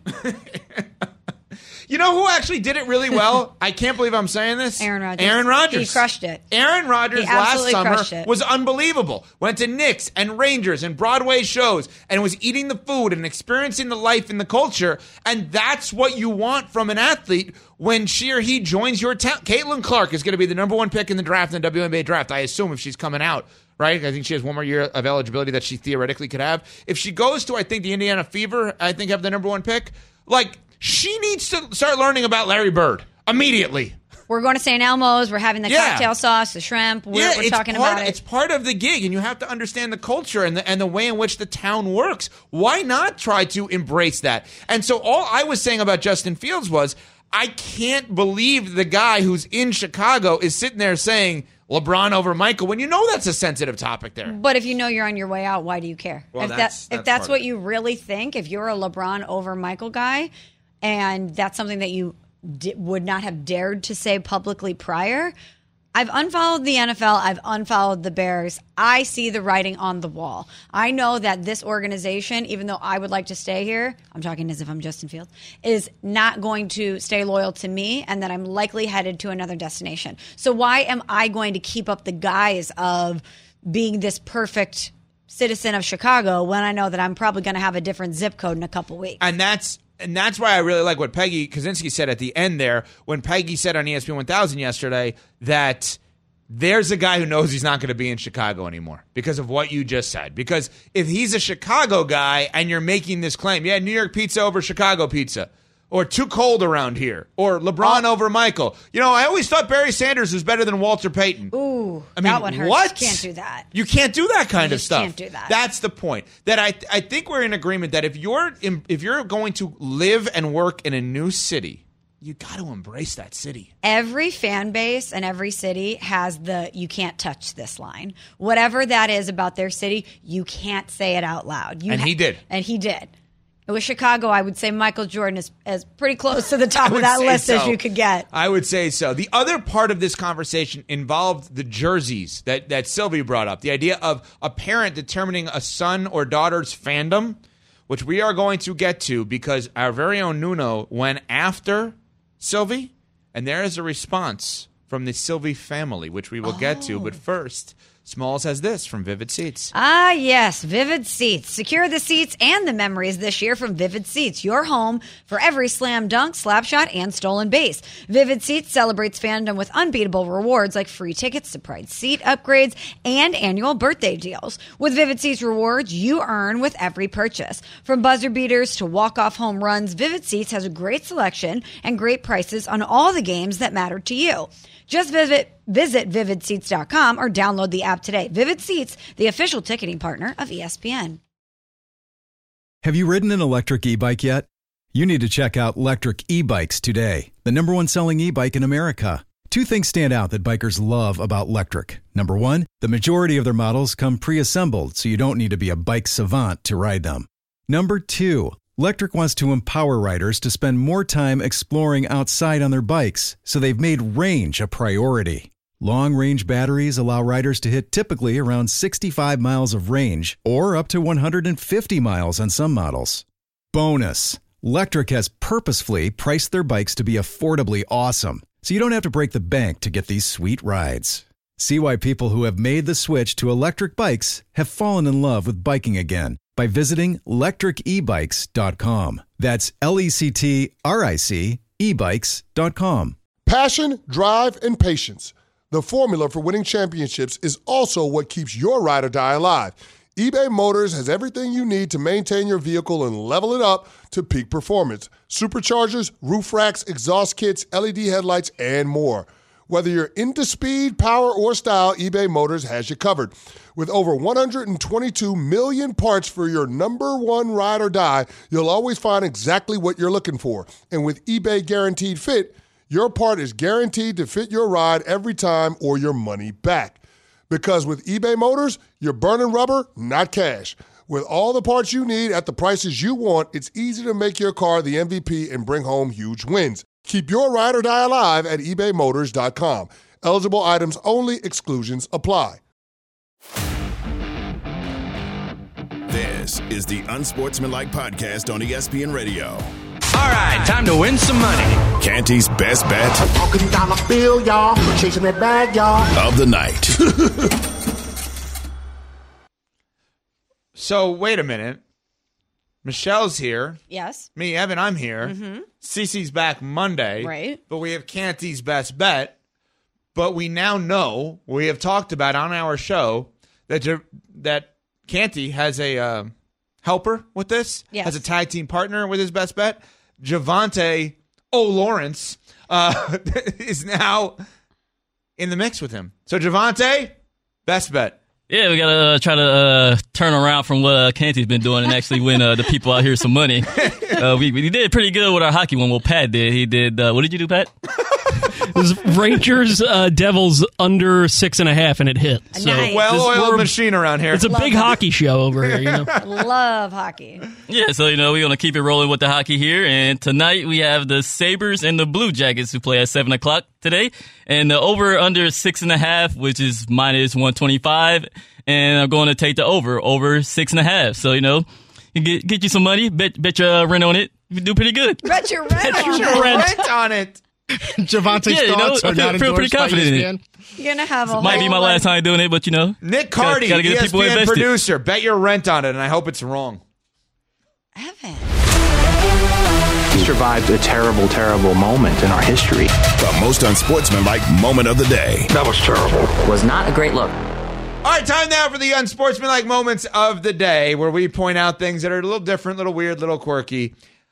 You know who actually did it really well? I can't believe I'm saying this. Aaron Rodgers. Aaron Rodgers. He crushed it. Aaron Rodgers He last absolutely summer crushed it. was unbelievable. Went to Knicks and Rangers and Broadway shows and was eating the food and experiencing the life and the culture. And that's what you want from an athlete when she or he joins your town. Caitlin Clark is going to be the number one pick in the draft, in the W N B A draft, I assume, if she's coming out. Right? I think she has one more year of eligibility that she theoretically could have. If she goes to, I think, the Indiana Fever, I think have the number one pick, like, she needs to start learning about Larry Bird immediately. We're going to Saint Elmo's. We're having the Yeah. cocktail sauce, the shrimp. We're, yeah, we're it's talking part, about it. It's part of the gig, and you have to understand the culture and the, and the way in which the town works. Why not try to embrace that? And so all I was saying about Justin Fields was, I can't believe the guy who's in Chicago is sitting there saying LeBron over Michael when you know that's a sensitive topic there. But if you know you're on your way out, why do you care? Well, if that's- that, that's if that's part what of it. you really think, if you're a LeBron over Michael guy, and that's something that you d- would not have dared to say publicly prior, I've unfollowed the N F L. I've unfollowed the Bears. I see the writing on the wall. I know that this organization, even though I would like to stay here, I'm talking as if I'm Justin Fields, is not going to stay loyal to me, and that I'm likely headed to another destination. So why am I going to keep up the guise of being this perfect citizen of Chicago when I know that I'm probably going to have a different zip code in a couple weeks? And that's and that's why I really like what Peggy Kaczynski said at the end there, when Peggy said on E S P N one thousand yesterday that there's a guy who knows he's not going to be in Chicago anymore because of what you just said. Because if he's a Chicago guy and you're making this claim, yeah, New York pizza over Chicago pizza. or too cold around here, or LeBron over Michael. You know, I always thought Barry Sanders was better than Walter Payton. Ooh, I mean, that one hurts. what? You can't do that. You can't do that kind You of just stuff. can't do that. That's the point. That I I think we're in agreement that if you're in, if you're going to live and work in a new city, you got to embrace that city. Every fan base and every city has the you can't touch this line. Whatever that is about their city, you can't say it out loud. You And he did. And he did. With Chicago, I would say Michael Jordan is, is pretty close to the top I of would that say list as so. you could get. I would say so. The other part of this conversation involved the jerseys that, that Sylvie brought up. The idea of a parent determining a son or daughter's fandom, which we are going to get to because our very own Nuno went after Sylvie, and there is a response from the Sylvie family, which we will get to. But first, Smalls has this from Vivid Seats. Ah, yes, Vivid Seats. Secure the seats and the memories this year from Vivid Seats, your home for every slam dunk, slap shot, and stolen base. Vivid Seats celebrates fandom with unbeatable rewards like free tickets to Pride seat upgrades and annual birthday deals. With Vivid Seats rewards, you earn with every purchase. From buzzer beaters to walk-off home runs, Vivid Seats has a great selection and great prices on all the games that matter to you. Just visit visit vivid seats dot com or download the app today. Vivid Seats, the official ticketing partner of E S P N. Have you ridden an electric e-bike yet? You need to check out Lectric E-Bikes today, the number one selling e-bike in America. Two things stand out that bikers love about Lectric. Number one, the majority of their models come pre-assembled, so you don't need to be a bike savant to ride them. Number two, Lectric wants to empower riders to spend more time exploring outside on their bikes, so they've made range a priority. Long-range batteries allow riders to hit typically around sixty-five miles of range, or up to one hundred fifty miles on some models. Bonus, Lectric has purposefully priced their bikes to be affordably awesome, so you don't have to break the bank to get these sweet rides. See why people who have made the switch to electric bikes have fallen in love with biking again by visiting lectric e bikes dot com. That's L E C T R I C e bikes dot com. Passion, drive, and patience. The formula for winning championships is also what keeps your ride or die alive. eBay Motors has everything you need to maintain your vehicle and level it up to peak performance. Superchargers, roof racks, exhaust kits, L E D headlights, and more. Whether you're into speed, power, or style, eBay Motors has you covered. With over one hundred twenty-two million parts for your number one ride or die, you'll always find exactly what you're looking for. And with eBay Guaranteed Fit, your part is guaranteed to fit your ride every time or your money back. Because with eBay Motors, you're burning rubber, not cash. With all the parts you need at the prices you want, it's easy to make your car the M V P and bring home huge wins. Keep your ride or die alive at ebay motors dot com. Eligible items only. Exclusions apply. This is the Unsportsmanlike Podcast on E S P N Radio. All right, time to win some money. Canty's best bet Talking dollar bill, y'all. Chasing that bag, y'all. of the night. So, wait a minute. Michelle's here. Yes. Me, Evan, I'm here. Mm-hmm. Cece's back Monday. Right. But we have Canty's best bet. But we now know, we have talked about on our show, that that Canty has a uh, helper with this. Yes. Has a tag team partner with his best bet. Javante O'Lawrence uh, is now in the mix with him. So, Javante, best bet. Yeah, we gotta uh, try to uh, turn around from what uh, Canty's been doing and actually win uh, the people out here some money. Uh, we, we did pretty good with our hockey one. Well, Pat did. He did. Uh, what did you do, Pat? It was Rangers uh, Devils under six and a half, and it hit. So Nice. Well-oiled machine around here. It's a Love big it. hockey show over here. You know. Love hockey. Yeah, so, you know, we're going to keep it rolling with the hockey here. And tonight we have the Sabres and the Blue Jackets who play at seven o'clock today. And the over under six and a half, which is minus one twenty-five. And I'm going to take the over, over six and a half. So, you know, you get, get you some money, bet, bet your rent on it. You do pretty good. Bet your rent on Your it. rent on it. Javante's Yeah, you know, thoughts I are feel- not feel pretty endorsed by confident in E S it. P N. You're going to have a Might be whole my lot- last time doing it, but, you know. Nick Cardy, Gotta get E the S people P N invested. producer, bet your rent on it, and I hope it's wrong. Evan. We survived a terrible, terrible moment in our history. The most unsportsmanlike moment of the day. That was terrible. Was not a great look. All right, time now for the unsportsmanlike moments of the day, where we point out things that are a little different, little weird, little quirky.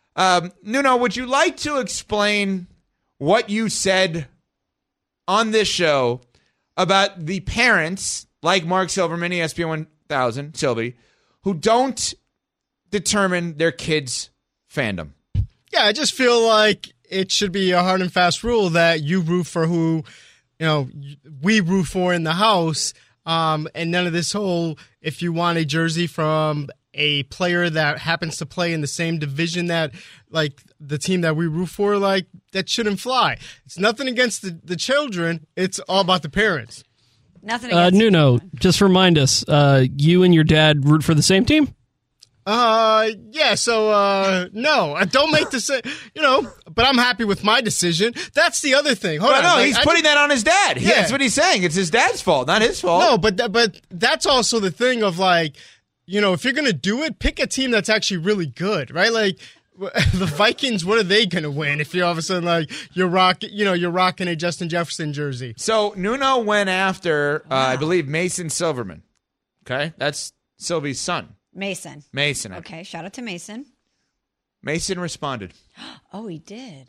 Um, Nuno, would you like to explain what you said on this show about the parents, like Mark Silverman, E S P N one thousand, Sylvie, who don't determine their kids' fandom? Yeah, I just feel like it should be a hard and fast rule that you root for who, you know, we root for in the house, um, and none of this whole, if you want a jersey from a player that happens to play in the same division that, like, the team that we root for, like, that shouldn't fly. It's nothing against the, the children. It's all about the parents. Nothing Uh, against Nuno, just remind us, uh, you and your dad root for the same team? Uh, yeah, so, uh, no, I don't make the same, you know, but I'm happy with my decision. That's the other thing. Hold Well, on. no, like, he's I putting just- that on his dad. Yeah. Yeah. That's what he's saying. It's his dad's fault, not his fault. No, but, th- but that's also the thing of, like, you know, if you're going to do it, pick a team that's actually really good, right? Like, the Vikings, what are they going to win if you're all of a sudden, like, you're rock, you know, you're rocking a Justin Jefferson jersey? So Nuno went after, uh, I believe, Mason Silverman. Okay? That's Sylvie's son. Mason. Mason. Okay, shout out to Mason. Mason responded. Oh, he did.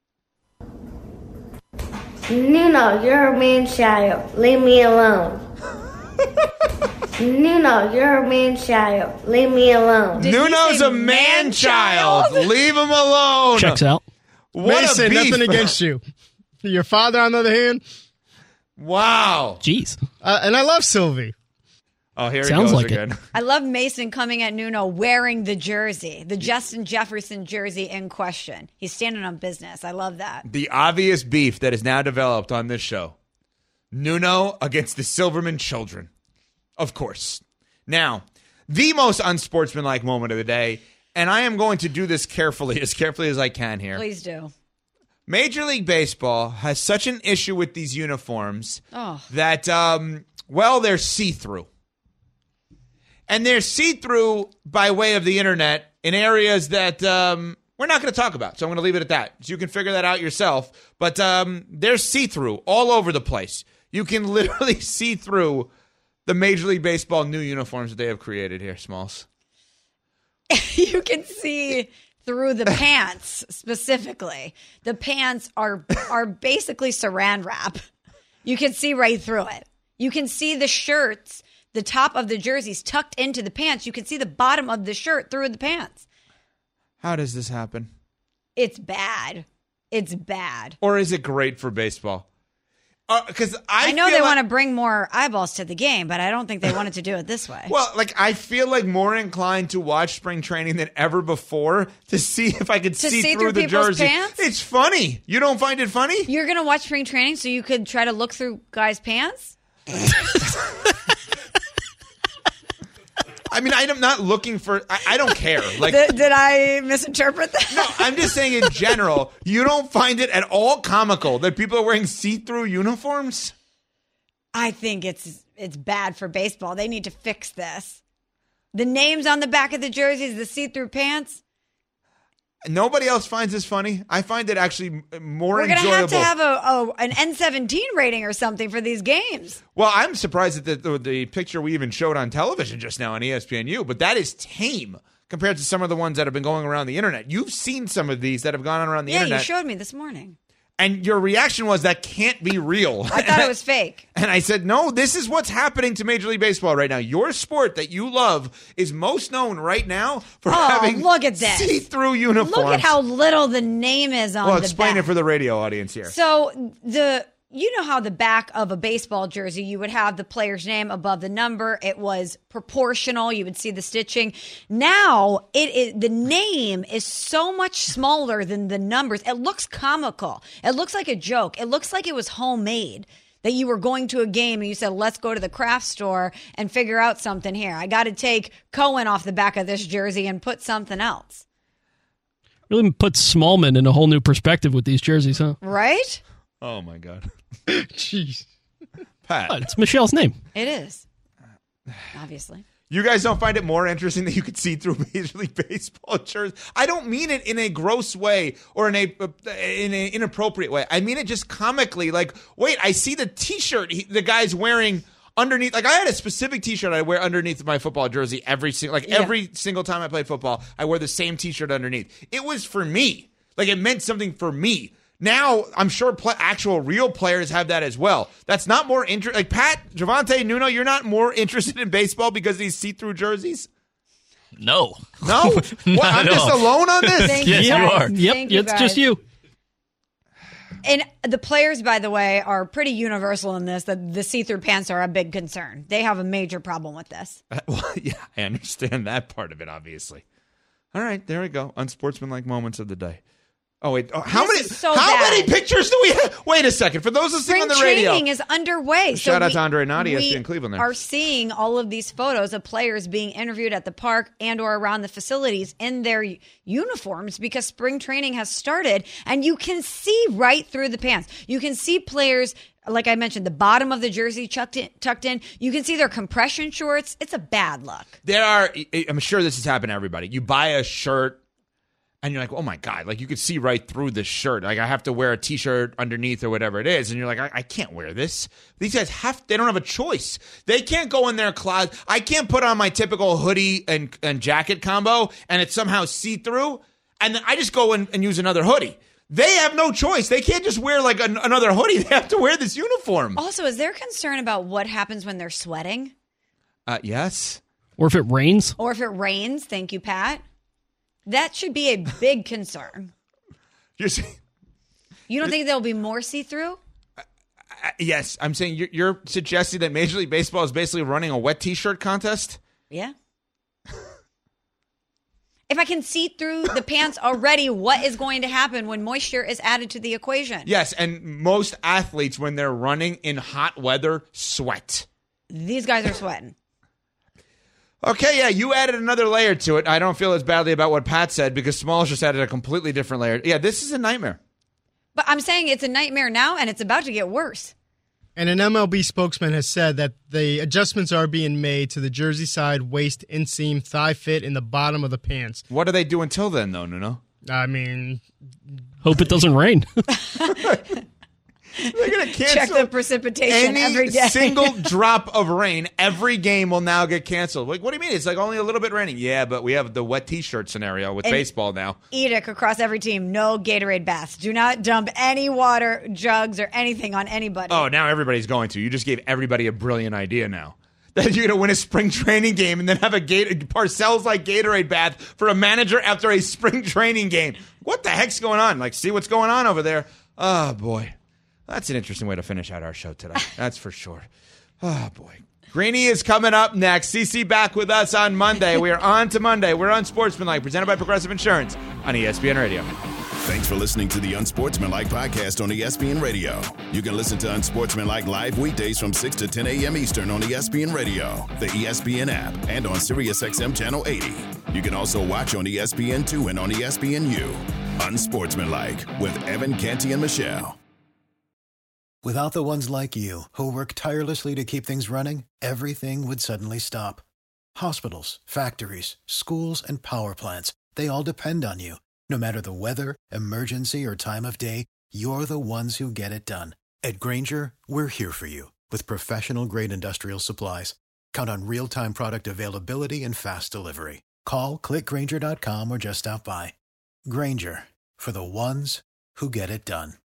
Nuno, you're a man child. Leave me alone. Nuno, you're a man child. Leave me alone. Nuno's a man child. Leave him alone. Checks out. What Mason, a beef. nothing against you. Your father, on the other hand. Wow. Jeez. Uh, and I love Sylvie. Oh, here Sounds he goes like it. again. I love Mason coming at Nuno wearing the jersey, the Justin Jefferson jersey in question. He's standing on business. I love that. The obvious beef that is now developed on this show. Nuno against the Silverman children. Of course. Now, the most unsportsmanlike moment of the day, and I am going to do this carefully, as carefully as I can here. Please do. Major League Baseball has such an issue with these uniforms Oh. that, um, well, they're see-through. And they're see-through by way of the internet in areas that um, we're not going to talk about. So I'm going to leave it at that. So you can figure that out yourself. But um, they're see-through all over the place. You can literally see through the Major League Baseball new uniforms that they have created here, Smalls. You can see through the pants specifically. The pants are are basically saran wrap. You can see right through it. You can see the shirts, the top of the jerseys tucked into the pants. You can see the bottom of the shirt through the pants. How does this happen? It's bad. It's bad. Or is it great for baseball? Because I, I know feel they like, want to bring more eyeballs to the game, but I don't think they wanted to do it this way. Well, like I feel like more inclined to watch spring training than ever before to see if I could To see, see through, through the people's jersey. pants? It's funny. You don't find it funny? You're going to watch spring training so you could try to look through guys' pants? I mean, I'm not looking for. I, I don't care. Like, did, did I misinterpret that? No, I'm just saying in general. You don't find it at all comical that people are wearing see-through uniforms? I think it's it's bad for baseball. They need to fix this. The names on the back of the jerseys, the see-through pants. Nobody else finds this funny. I find it actually more We're enjoyable. gonna have to have a, a an N seventeen rating or something for these games. Well, I'm surprised at the, the, the picture we even showed on television just now on E S P N U, but that is tame compared to some of the ones that have been going around the internet. You've seen some of these that have gone on around the yeah, internet. you showed me this morning. And your reaction was, that can't be real. I thought it was fake. And I said, no, this is what's happening to Major League Baseball right now. Your sport that you love is most known right now for Oh, having look at this. see-through uniforms. Look at how little the name is on Well, the explain back. it for the radio audience here. So the you know how the back of a baseball jersey, you would have the player's name above the number. It was proportional. You would see the stitching. Now it is the name is so much smaller than the numbers. It looks comical. It looks like a joke. It looks like it was homemade. That you were going to a game and you said, let's go to the craft store and figure out something here. I got to take Cohen off the back of this jersey and put something else. Really puts Smallman in a whole new perspective with these jerseys, huh? Right? Oh, my God. Jeez. Pat. Oh, it's Michelle's name. It is. Obviously. You guys don't find it more interesting that you could see through Major League Baseball jerseys? I don't mean it in a gross way or in a in an inappropriate way. I mean it just comically. Like, wait, I see the T-shirt he, the guy's wearing underneath. Like I had a specific T-shirt I wear underneath my football jersey every single, like Yeah. every single time I played football, I wear the same T-shirt underneath. It was for me. Like it meant something for me. Now I'm sure pl- actual real players have that as well. That's not more interesting. Like Pat Javante Nuno, you're not more interested in baseball because of these see-through jerseys. No. No? What, I'm just all. alone on this? Thank Yes, you, you guys. are. Yep, Thank you, it's just guys. you. And the players, by the way, are pretty universal in this, that the see-through pants are a big concern. They have a major problem with this. Well, yeah, I understand that part of it, obviously. All right, there we go. Unsportsmanlike moments of the day. Oh, wait. Oh, how This many is so How bad. many pictures do we have? Wait a second. For those listening Spring on the radio. training is underway. Shout so out we- to Andre Nadi, we S P N Cleveland there. are seeing all of these photos of players being interviewed at the park and or around the facilities in their u- uniforms because spring training has started, and you can see right through the pants. You can see players, like I mentioned, the bottom of the jersey tucked in, tucked in. You can see their compression shorts. It's a bad look. There are, I'm sure this has happened to everybody. You buy a shirt and you're like, oh my God, like you could see right through this shirt. Like I have to wear a t-shirt underneath or whatever it is. And you're like, I, I can't wear this. These guys have, they don't have a choice. They can't go in their closet. I can't put on my typical hoodie and, and jacket combo and it's somehow see-through. And then I just go in and use another hoodie. They have no choice. They can't just wear like an, another hoodie. They have to wear this uniform. Also, is there concern about what happens when they're sweating? Uh, yes. Or if it rains. Or if it rains? Thank you, Pat. That should be a big concern. You're saying, You don't think there'll be more see-through? uh, yes, I'm saying you're, you're suggesting that Major League Baseball is basically running a wet t-shirt contest? Yeah. If I can see through the pants already, what is going to happen when moisture is added to the equation? Yes, and most athletes, when they're running in hot weather, sweat. These guys are sweating. Okay, yeah, you added another layer to it. I don't feel as badly about what Pat said because Smalls just added a completely different layer. Yeah, this is a nightmare. But I'm saying it's a nightmare now, and it's about to get worse. And an M L B spokesman has said that the adjustments are being made to the jersey side, waist, inseam, thigh fit in the bottom of the pants. What do they do until then, though, Nuno? I mean, hope it doesn't rain. They're going to cancel Check the precipitation any every day. single drop of rain. Every game will now get canceled. Like, what do you mean? It's like only a little bit raining. Yeah, but we have the wet T-shirt scenario with And- baseball now. Edict across every team, no Gatorade baths. Do not dump any water jugs or anything on anybody. Oh, now everybody's going to. You just gave everybody a brilliant idea now. That you're going to win a spring training game and then have a Gator- Parcells-like Gatorade bath for a manager after a spring training game. What the heck's going on? Like, see what's going on over there? Oh, boy. That's an interesting way to finish out our show today. That's for sure. Oh, boy. Greeny is coming up next. C C back with us on Monday. We are on to Monday. We're on Sportsmanlike, presented by Progressive Insurance on E S P N Radio. Thanks for listening to the Unsportsmanlike podcast on E S P N Radio. You can listen to Unsportsmanlike live weekdays from six to ten a.m. Eastern on E S P N Radio, the E S P N app, and on SiriusXM Channel eighty. You can also watch on E S P N two and on E S P N U. Unsportsmanlike with Evan Canty and Michelle. Without the ones like you, who work tirelessly to keep things running, everything would suddenly stop. Hospitals, factories, schools, and power plants, they all depend on you. No matter the weather, emergency, or time of day, you're the ones who get it done. At Grainger, we're here for you with professional-grade industrial supplies. Count on real-time product availability and fast delivery. Call, click Grainger dot com, or just stop by. Grainger, for the ones who get it done.